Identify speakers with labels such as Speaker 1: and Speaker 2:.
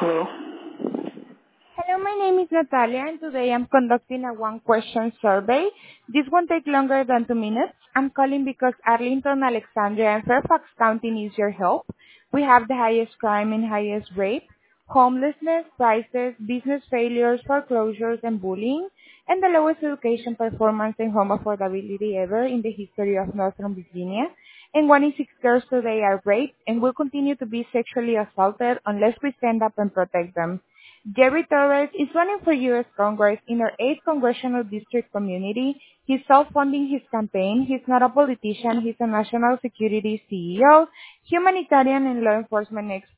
Speaker 1: Hello.
Speaker 2: Hello, my name is Natalia, and today I'm conducting a one-question survey. This won't take longer than 2 minutes. I'm calling because Arlington, Alexandria, and Fairfax County needs your help. We have the highest crime and highest rape, homelessness, prices, business failures, foreclosures, and bullying, and the lowest education performance and home affordability ever in the history of Northern Virginia. And 1 in 6 girls today are raped and will continue to be sexually assaulted unless we stand up and protect them. Jerry Torres is running for U.S. Congress in our 8th congressional district community. He's self-funding his campaign. He's not a politician. He's a national security CEO, humanitarian and law enforcement expert.